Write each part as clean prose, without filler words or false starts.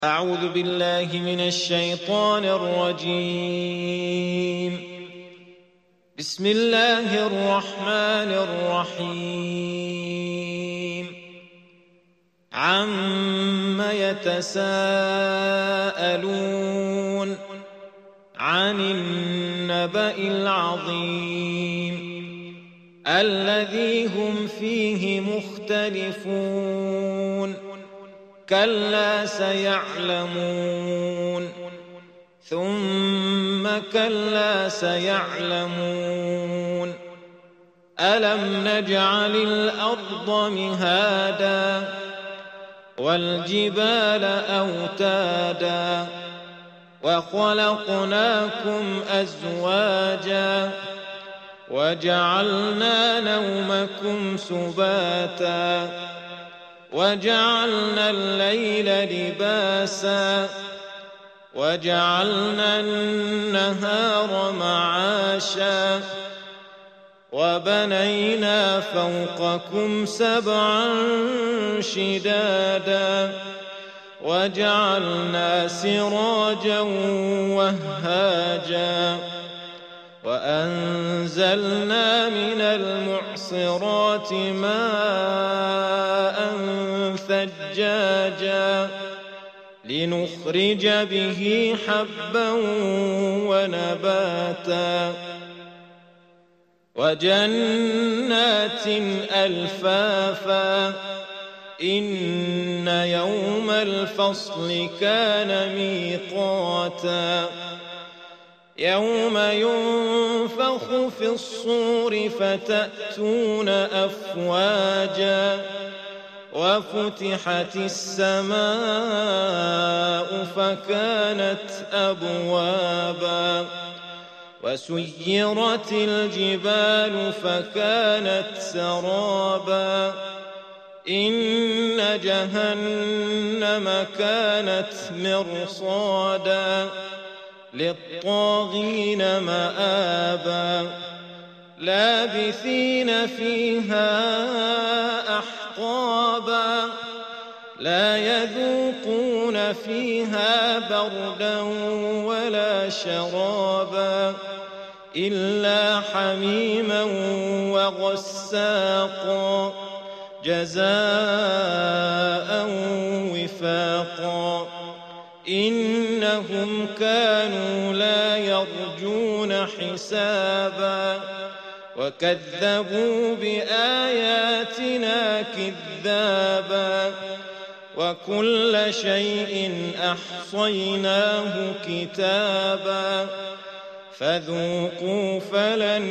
أعوذ بالله من الشيطان الرجيم. بسم الله الرحمن الرحيم. عَمَّ يتساءلون عن النبأ العظيم الذي هم فيه مختلفون كلا سيعلمون ثم كلا سيعلمون ألم نجعل الأرض مهادا والجبال أوتادا وخلقناكم أزواجا وجعلنا نومكم سباتا وجعلنا الليل لباسا وجعلنا النهار معاشا وبنينا فوقكم سبعا شدادا وجعلنا سراجا وهاجا وأنزلنا من المعصرات ماء ثجاجا لنخرج به حبا ونباتا وجنات ألفافا إن يوم الفصل كان ميقاتا يوم ينفخ في الصور فتأتون أفواجا وفتحت السماء فكانت أبوابا وسيرت الجبال فكانت سرابا إن جهنم كانت مرصادا للطاغين مآبا لابثين فيها أحقابا لا يذوقون فيها بردا ولا شرابا إلا حميما وغساقا جزاء وفاقا إنهم كانوا لا يرجون حسابا وكذبوا بآياتنا كذابا وكل شيء أحصيناه كتابا فذوقوا فلن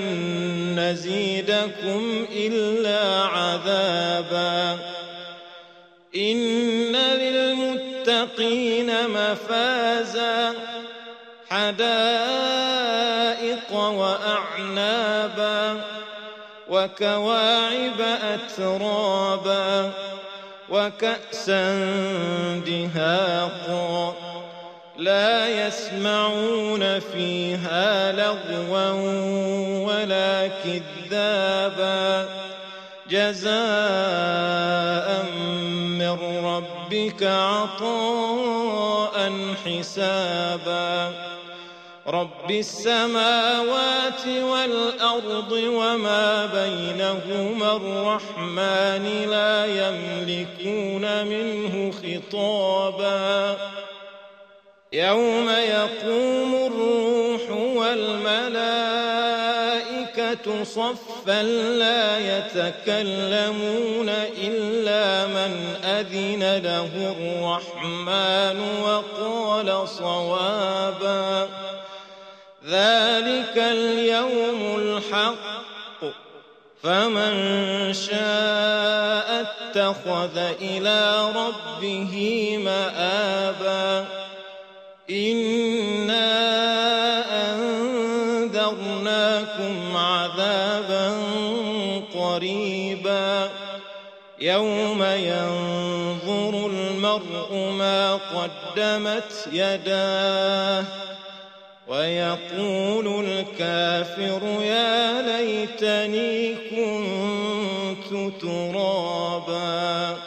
نزيدكم إلا عذابا إن للمتقين مفازا حدائق وأعنابا وكواعب أترابا وكأسا دهاقا لا يسمعون فيها لغوا ولا كذابا جزاء من ربك عطاء حسابا رب السماوات والأرض وما بينهما الرحمن لا يملكون منه خطابا يوم يقوم الروح والملائكة صفا لا يتكلمون إلا من أذن له الرحمن وقال صوابا ذلك اليوم الحق فمن شاء اتخذ إلى ربه مآبا إنا أنذرناكم عذابا قريبا يوم ينظر المرء ما قدمت يداه ويقول الكافر يا ليتني كنت ترابا